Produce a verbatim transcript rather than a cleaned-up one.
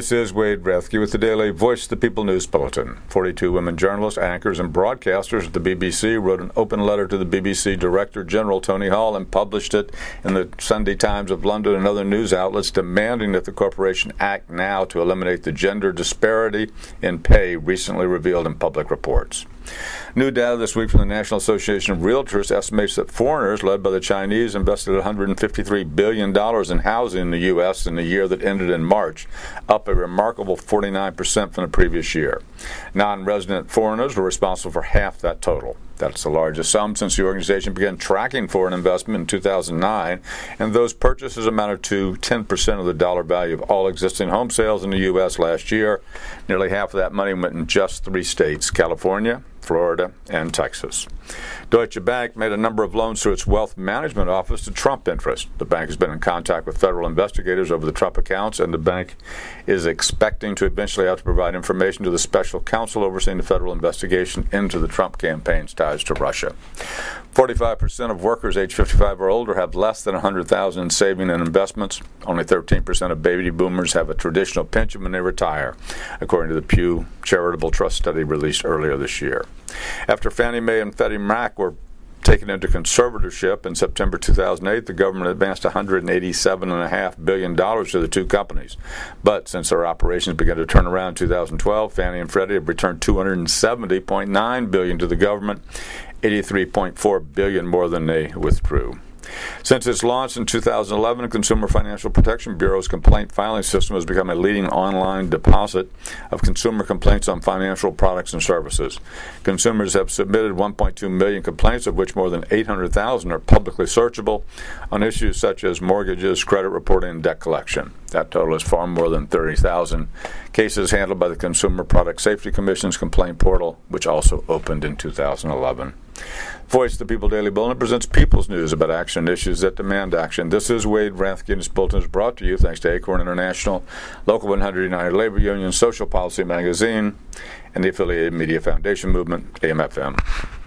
This is Wade Rathke with the Daily Voice of the People News Bulletin. forty-two women journalists, anchors, and broadcasters at the B B C wrote an open letter to the B B C Director General Tony Hall and published it in the Sunday Times of London and other news outlets, demanding that the corporation act now to eliminate the gender disparity in pay recently revealed in public reports. New data this week from the National Association of Realtors estimates that foreigners, led by the Chinese, invested one hundred fifty-three billion dollars in housing in the U S in the year that ended in March, up a remarkable forty-nine percent from the previous year. Non-resident foreigners were responsible for half that total. That's the largest sum since the organization began tracking foreign investment in two thousand nine, and those purchases amounted to ten percent of the dollar value of all existing home sales in the U S last year. Nearly half of that money went in just three states: California, Florida, and Texas. Deutsche Bank made a number of loans through its wealth management office to Trump interests. The bank has been in contact with federal investigators over the Trump accounts, and the bank is expecting to eventually have to provide information to the special counsel overseeing the federal investigation into the Trump campaign's ties to Russia. forty-five percent of workers age fifty-five or older have less than one hundred thousand dollars in saving and investments. Only thirteen percent of baby boomers have a traditional pension when they retire, according to the Pew Charitable Trust study released earlier this year. After Fannie Mae and Freddie Mac were taken into conservatorship in September two thousand eight, the government advanced one hundred eighty-seven point five billion dollars to the two companies. But since their operations began to turn around in two thousand twelve, Fannie and Freddie have returned two hundred seventy point nine billion dollars to the government, eighty-three point four billion dollars more than they withdrew. Since its launch in two thousand eleven, the Consumer Financial Protection Bureau's complaint filing system has become a leading online deposit of consumer complaints on financial products and services. Consumers have submitted one point two million complaints, of which more than eight hundred thousand are publicly searchable, on issues such as mortgages, credit reporting, and debt collection. That total is far more than thirty thousand cases handled by the Consumer Product Safety Commission's complaint portal, which also opened in two thousand eleven. Voice of the People Daily Bulletin presents People's News about action issues that demand action. This is Wade Rathke, and this bulletin is brought to you thanks to Acorn International, Local one hundred United Labor Union, Social Policy Magazine, and the affiliated Media Foundation Movement, A M F M.